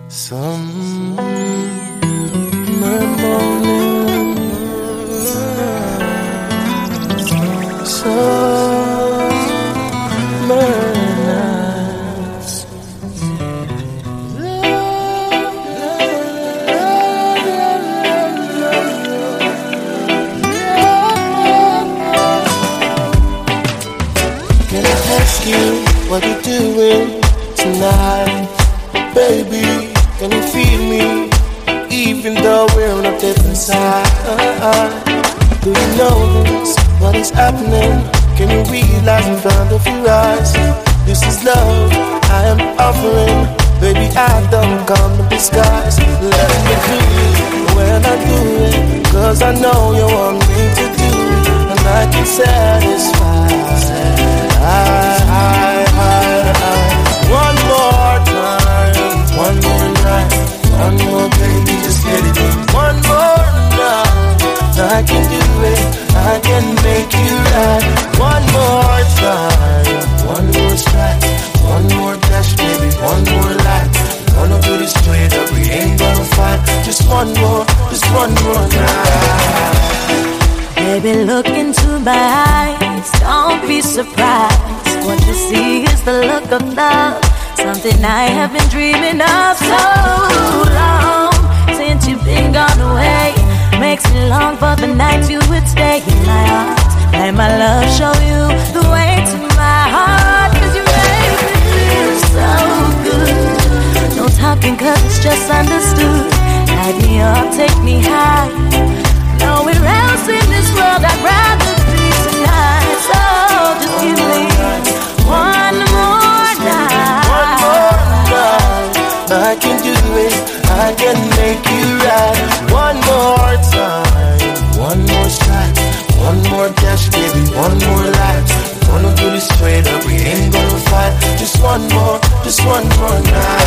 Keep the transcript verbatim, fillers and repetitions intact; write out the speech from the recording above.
Some morning, summer nights. Can I ask you what you doing tonight, baby? Can you feel me, even though we're on a different side? Do you know this? What is happening? Can you realize in front of your eyes? This is love I am offering. Baby, I don't come in disguise. Let me do it when I do it, cause I know you want me to do it, and I can satisfy. I, I, I, I. One more time, one more night, one more baby, just get it in. One more night, I can do it, I can make you right. One more time, one more strike, one more dash, baby, one more life. Gonna do this straight up, we ain't gonna fight. Just one more, just one more night. Baby, look into my eyes, don't be surprised. What you see is the look of love, something I have been dreaming of so long. Since you've been gone away, makes me long for the nights you would stay in my arms. Let my love show you the way to my heart, cause you make me feel so good. No talking cause it's just understood. Light me up, take me high. Nowhere else in this world I'd rather be tonight. So just give me one more night. One more night, I can do it, I can make you right. One more time, one more strike, one more dash, baby, one more life. Gonna do this straight up, we ain't gonna fight. Just one more, just one more night.